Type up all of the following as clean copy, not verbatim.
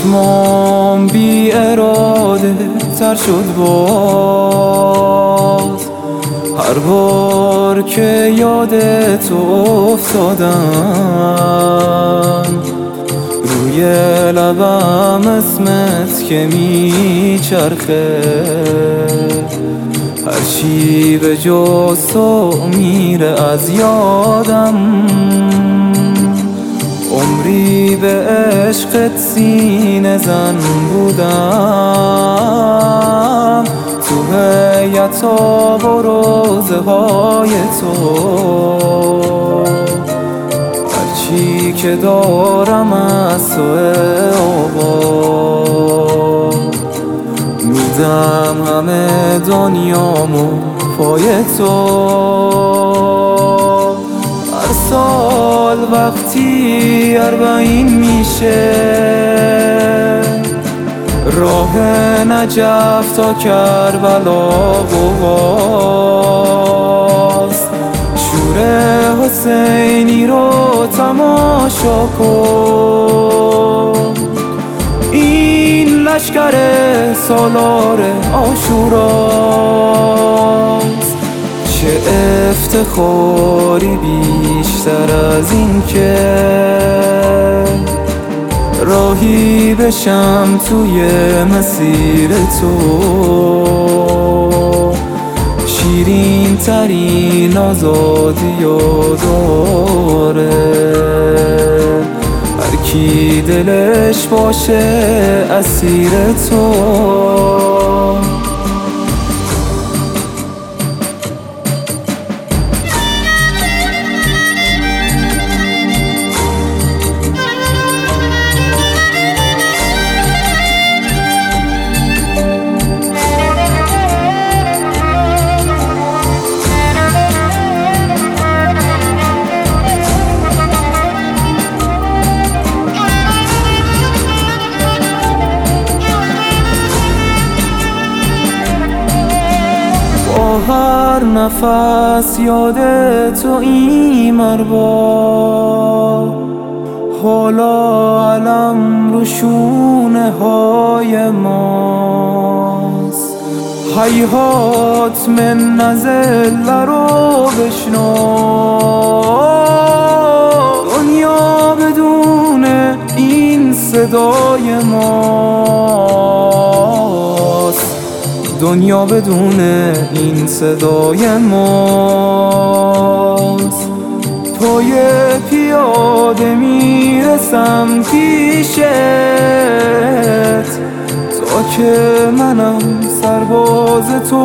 چشمام بی اراده تر شد باز، هر بار که یاد تو افتادم روی لبم اسمت که میچرخه، هرچی به جز تو میره از یادم. عمری به عشقت سینه زن بودم، تو هیئت آب و روزه های تو هرچی که دارم از توه آقا، میدم همه دنیامو پای تو. هر سال وقتی 40 میشه راه نجف تا کربلا گواست، شور حسینی رو تماشا کن، این لشکر سالار عاشوراست. چه افتخاری بیشتر از این که راهی بشم توی مسیر تو، شیرین ترین آزادی و داره، هر کی دلش باشه اسیر تو. هر نفس یاد تو ایمر با، حالا علم رو شونه های ماست. هیهات من نزل رو بشنو، دنیا بدون این صدای ماست، دنیا بدون این صدای ماست. پای پیاده میرسم پیشت تا که منم سرباز تو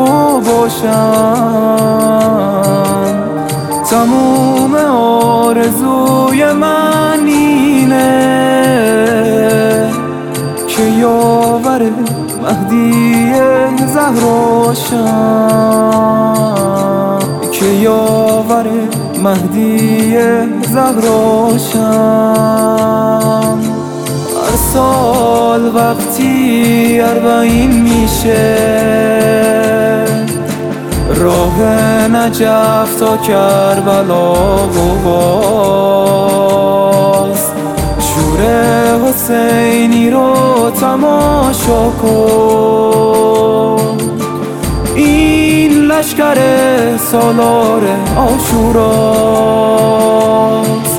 باشم، تموم آرزوی من اینه که یاور مهدی زهراشم، که یاور مهدی زهراشم. هر سال وقتی 40 میشه راه نجف تا کربلا گواست، شور حسینی رو تماشا کن، این لشکر سالار عاشوراست.